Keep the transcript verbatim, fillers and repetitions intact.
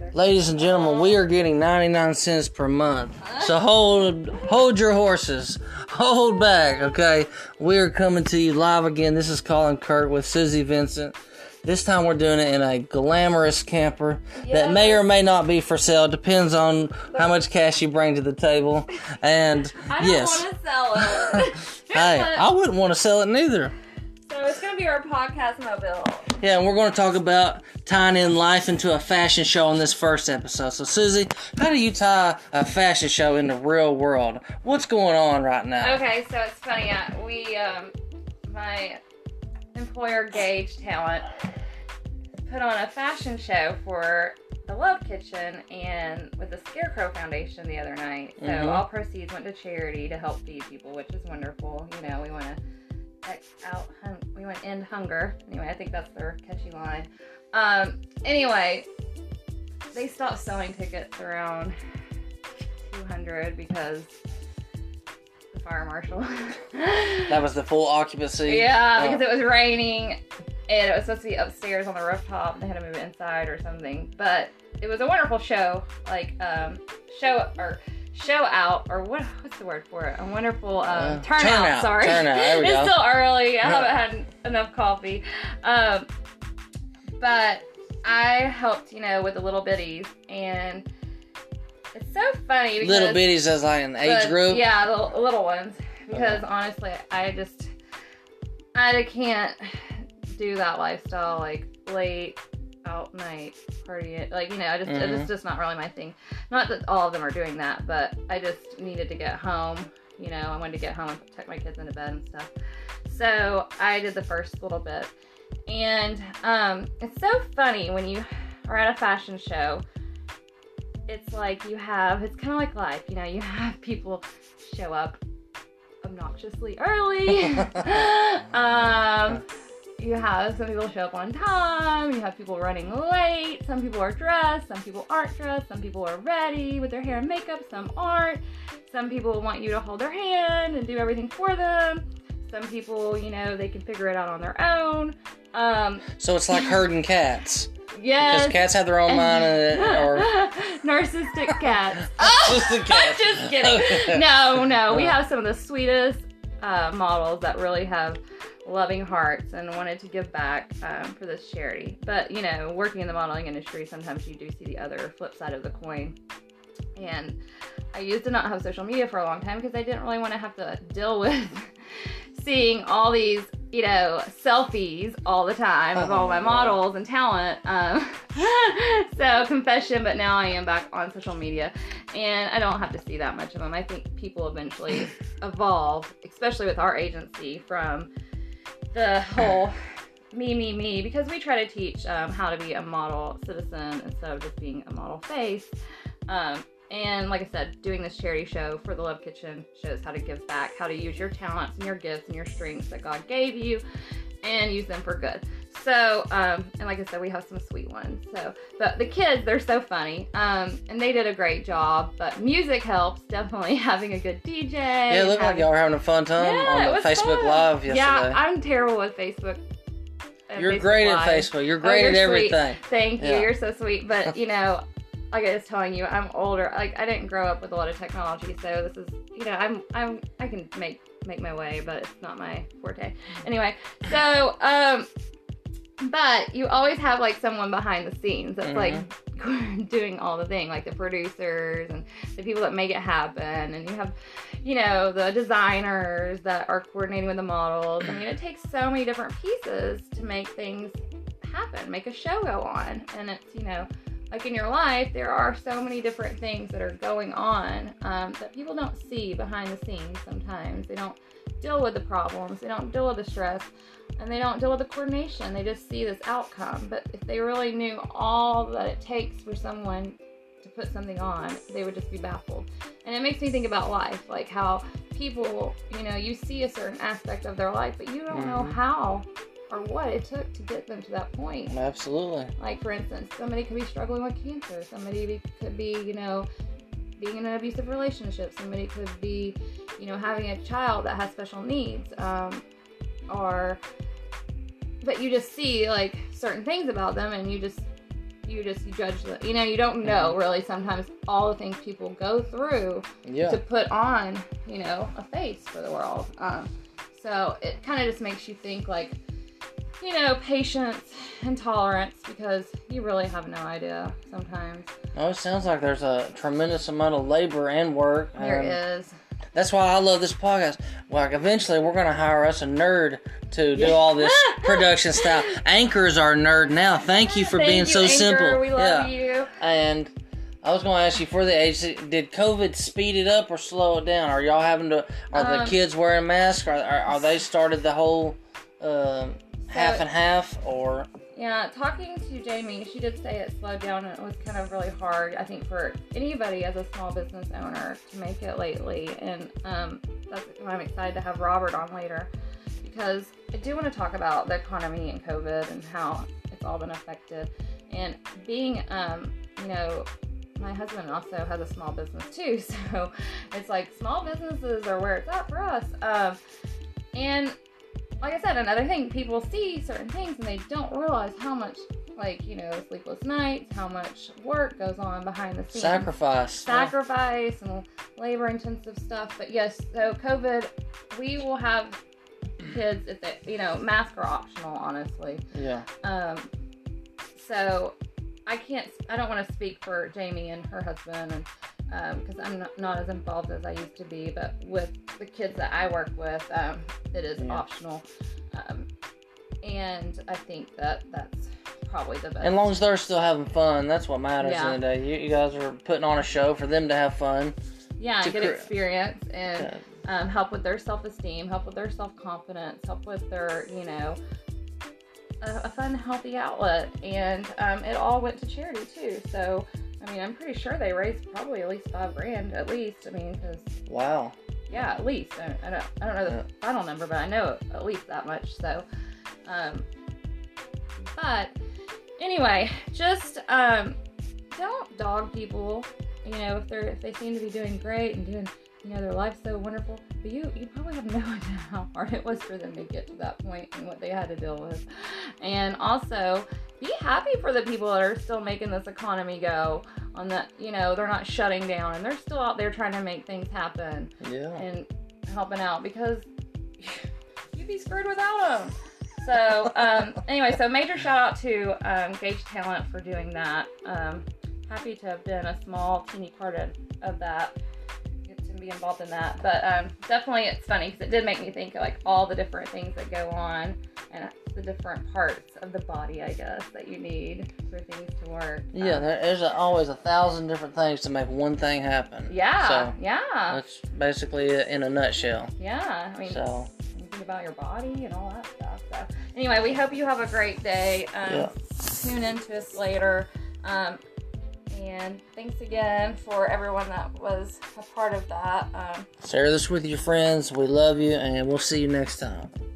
Ladies and gentlemen, we are getting ninety-nine cents per month. So hold hold your horses. Hold back, okay? We are coming to you live again. This is Colin Kirk with Susie Vincent. This time we're doing it in a glamorous camper yes. that may or may not be for sale. Depends on how much cash you bring to the table. And I don't yes. want to sell it. Hey, I wouldn't want to sell it neither. So it's going to be our podcast mobile. Yeah, and we're going to talk about tying in life into a fashion show on this first episode. So, Susie, how do you tie a fashion show in the real world? What's going on right now? Okay, so it's funny. Uh, we, um, my employer, Gage Talent, put on a fashion show for the Love Kitchen and with the Scarecrow Foundation the other night. So mm-hmm. all proceeds went to charity to help feed people, which is wonderful. You know, we want to X out, hung- we want to end hunger. Anyway, I think that's their catchy line. Um, anyway, they stopped selling tickets around two hundred because the fire marshal. That was the full occupancy? Yeah, because oh. it was raining and it was supposed to be upstairs on the rooftop and they had to move it inside or something. But it was a wonderful show, like um, show or. show out, or what? What's the word for it? A wonderful um, uh, turnout, turnout. Sorry, turnout. There we it's go. still early. I haven't had enough coffee, um, but I helped, you know, with the little bitties, and it's so funny. Because little bitties as like an age the, group. Yeah, the little ones. Because okay. honestly, I just I can't do that lifestyle like late. out night party, like, you know, I just mm-hmm. it's just not really my thing. Not that all of them are doing that, but I just needed to get home. You know, I wanted to get home and tuck my kids into bed and stuff. So I did the first little bit, and um, it's so funny when you are at a fashion show. It's like you have, it's kind of like life. You know, you have people show up obnoxiously early. um. You have some people show up on time, you have people running late, some people are dressed, some people aren't dressed, some people are ready with their hair and makeup, some aren't. Some people want you to hold their hand and do everything for them. Some people, you know, they can figure it out on their own. Um, so it's like herding cats. Yes. Because cats have their own mind and, or... Narcissistic cats. Narcissistic cats. Just kidding. No, no, we have some of the sweetest uh, models that really have loving hearts and wanted to give back um, for this charity. But, you know, working in the modeling industry, sometimes you do see the other flip side of the coin. And I used to not have social media for a long time because I didn't really want to have to deal with seeing all these, you know, selfies all the time of all my models and talent. Um, so, confession, but now I am back on social media and I don't have to see that much of them. I think people eventually evolve, especially with our agency, from the whole me, me, me, because we try to teach um, how to be a model citizen instead of just being a model face. Um, and like I said, doing this charity show for the Love Kitchen shows how to give back, how to use your talents and your gifts and your strengths that God gave you and use them for good. So, um, and like I said, we have some sweet ones. So, but the kids, they're so funny. Um, and they did a great job, but music helps, definitely having a good D J. Yeah, it looked having, like y'all were having a fun time yeah, on the Facebook fun. Live yesterday. Yeah, I'm terrible with Facebook. You're Facebook great Live. at Facebook. You're great oh, you're at everything. Sweet. Thank you. Yeah. You're so sweet. But, you know, like I was telling you, I'm older. Like, I didn't grow up with a lot of technology, so this is, you know, I'm, I'm, I can make, make my way, but it's not my forte. Anyway, so, um, but you always have, like, someone behind the scenes that's, mm-hmm. like, doing all the thing, like the producers and the people that make it happen. And you have, you know, the designers that are coordinating with the models. I mean, it takes so many different pieces to make things happen, make a show go on. And it's, you know, like in your life, there are so many different things that are going on um, that people don't see behind the scenes sometimes. They don't deal with the problems. They don't deal with the stress. And they don't deal with the coordination. They just see this outcome. But if they really knew all that it takes for someone to put something on, they would just be baffled. And it makes me think about life, like how people, you know, you see a certain aspect of their life, but you don't mm-hmm. know how or what it took to get them to that point. Absolutely. Like, for instance, somebody could be struggling with cancer. Somebody be, could be, you know, being in an abusive relationship. Somebody could be, you know, having a child that has special needs. Um, or, but you just see, like, certain things about them and you just, you just you judge the, you know, you don't know really sometimes all the things people go through Yeah. to put on, you know, a face for the world. Um, so it kind of just makes you think like, you know, patience and tolerance, because you really have no idea sometimes. Oh, it sounds like there's a tremendous amount of labor and work. There and is. That's why I love this podcast. Like, eventually, we're going to hire us a nerd to do all this production stuff. Anchor's our nerd now. Thank you for Thank being you, so Anchor. simple. We love yeah. you. And I was going to ask you, for the age, did COVID speed it up or slow it down? Are y'all having to, are Um, the kids wearing masks? Are, are, are they started the whole uh, half and half, or? Yeah, talking to Jamie, she did say it slowed down and it was kind of really hard, I think, for anybody as a small business owner to make it lately. And um, that's why I'm excited to have Robert on later, because I do want to talk about the economy and COVID and how it's all been affected. And being, um, you know, my husband also has a small business too, so it's like small businesses are where it's at for us. Um, and like I said, another thing, people see certain things and they don't realize how much, like, you know, sleepless nights, how much work goes on behind the scenes. Sacrifice. Sacrifice and labor-intensive stuff. But yes, so COVID, we will have kids, if they, you know, masks are optional, honestly. Yeah. Um, so I can't, I don't want to speak for Jamie and her husband, and because um, I'm not, not as involved as I used to be, but with the kids that I work with, um, it is yeah. optional. Um, and I think that that's probably the best. As long as they're still having fun, that's what matters Yeah. in the day. You, you guys are putting on a show for them to have fun. Yeah, to good cre- experience and Okay. um, help with their self-esteem, help with their self-confidence, help with their, you know, a, a fun, healthy outlet. And um, it all went to charity too. So, I mean, I'm pretty sure they raised probably at least five grand, at least. I mean, because Wow. yeah, at least. I, I don't, I don't know the Yeah. final number, but I know at least that much. So, um, but anyway, just um, don't dog people. You know, if they're if they seem to be doing great and doing, you know, their life's so wonderful, but you you probably have no idea how hard it was for them to get to that point and what they had to deal with. And also, be happy for the people that are still making this economy go. On the, you know, they're not shutting down and they're still out there trying to make things happen. Yeah. And helping out, because you'd be screwed without them. So um, anyway, so major shout out to um, Gage Talent for doing that. Um, happy to have been a small, teeny part of, of that, get to be involved in that. But um, definitely it's funny because it did make me think of like all the different things that go on and the different parts of the body, I guess, that you need for things to work. Yeah, Um, there- there's a, always a thousand different things to make one thing happen. yeah, So yeah, that's basically it in a nutshell. yeah. I mean, So you think about your body and all that stuff. So anyway, we hope you have a great day. Um, Yeah. Tune in to us later. Um, and thanks again for everyone that was a part of that. Um, share this with your friends. We love you, and we'll see you next time.